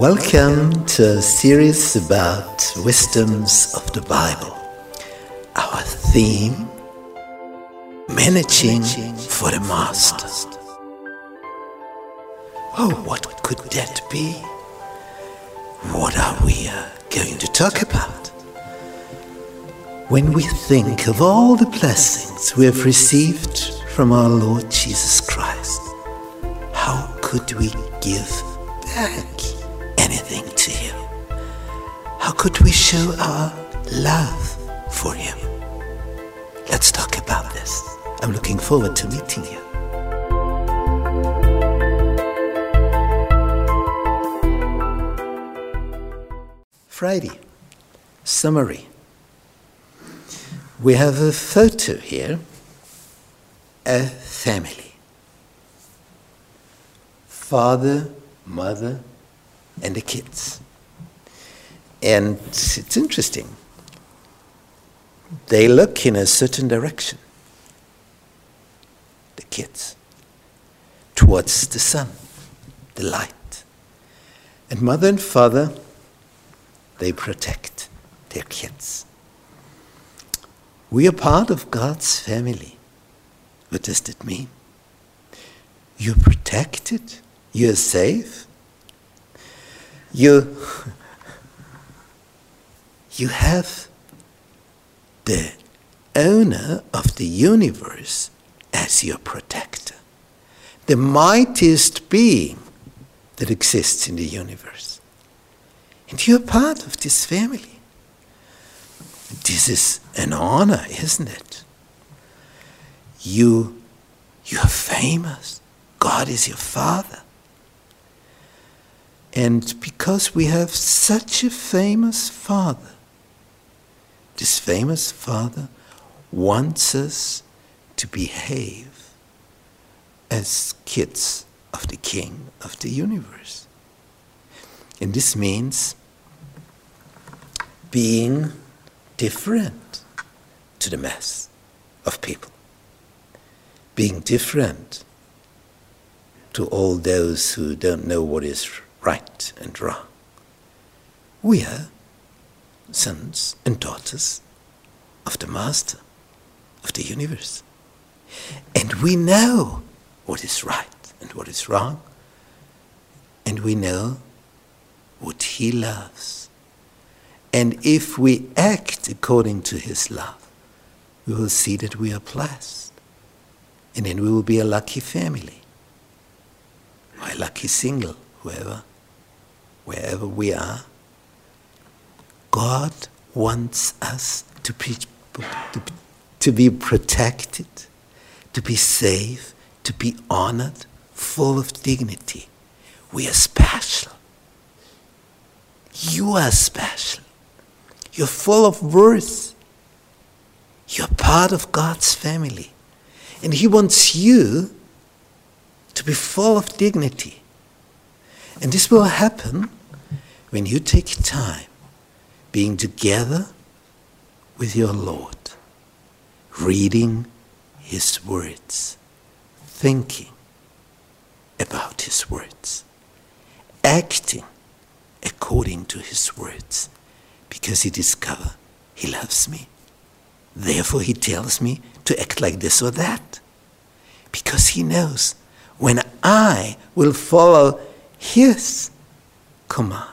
Welcome to a series about wisdoms of the Bible. Our theme, Managing for the Master. Oh, what could that be? What are we going to talk about? When we think of all the blessings we have received from our Lord Jesus Christ, how could we give back anything to Him? How could we show our love for Him? Let's talk about this. I'm looking forward to meeting you. Friday, summary. We have a photo here, a family. Father, mother, and the kids. And it's interesting. They look in a certain direction, the kids, towards the sun, the light. And mother and father, they protect their kids. We are part of God's family. What does that mean? You're protected. You're safe. You have the owner of the universe as your protector. The mightiest being that exists in the universe. And you're part of this family. This is an honor, isn't it? You're famous. God is your Father. And because we have such a famous Father, this famous Father wants us to behave as kids of the King of the universe. And this means being different to the mass of people. Being different to all those who don't know what is right and wrong. We are sons and daughters of the Master of the universe. And we know what is right and what is wrong. And we know what He loves. And if we act according to His love, we will see that we are blessed. And then we will be a lucky family. Or a lucky single, wherever we are. God wants us to be protected, to be safe, to be honored, full of dignity. We are special. You are special. You're full of worth. You're part of God's family. And He wants you to be full of dignity. And this will happen when you take time being together with your Lord, reading His words, thinking about His words, acting according to His words, because you discover He loves me. Therefore He tells me to act like this or that, because He knows when I will follow His command,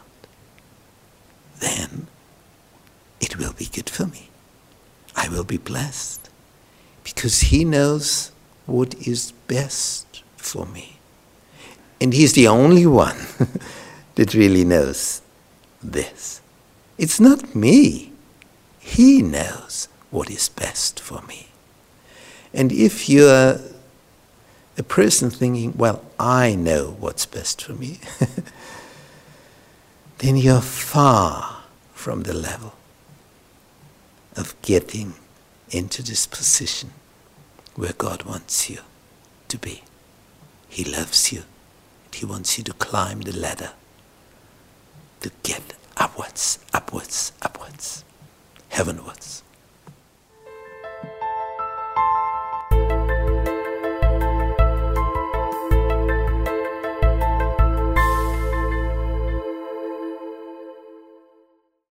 then it will be good for me. I will be blessed, because He knows what is best for me. And He's the only one that really knows this. It's not me. He knows what is best for me. And if you're a person thinking, well, I know what's best for me, then you're far from the level of getting into this position where God wants you to be. He loves you. He wants you to climb the ladder, to get upwards, upwards, upwards, heavenwards.